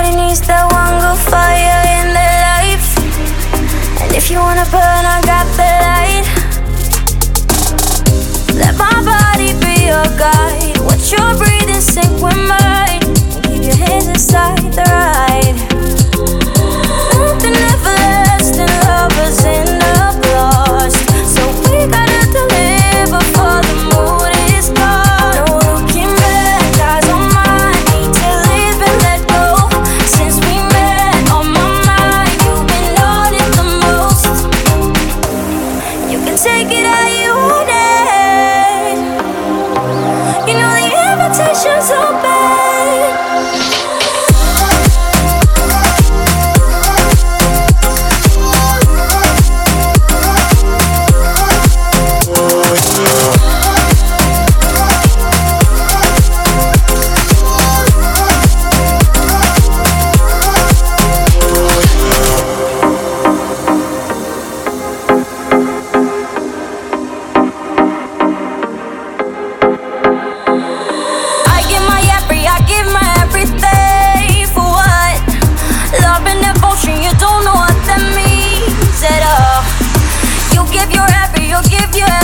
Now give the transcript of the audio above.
Everybody needs that one good fire in their life. And if you wanna burn, I got the light. Let my body be your guide. Watch your breathing sync with mine. And keep your hands inside the ride. Nothing everlasting, lovers end up lost. So we gotta deliver before the mood is gone. No looking back, eyes on mine. Need to live and let go. Since we met, on my mind, you've been on it the most. You can take it how you want it. You know the invitation's open. Give your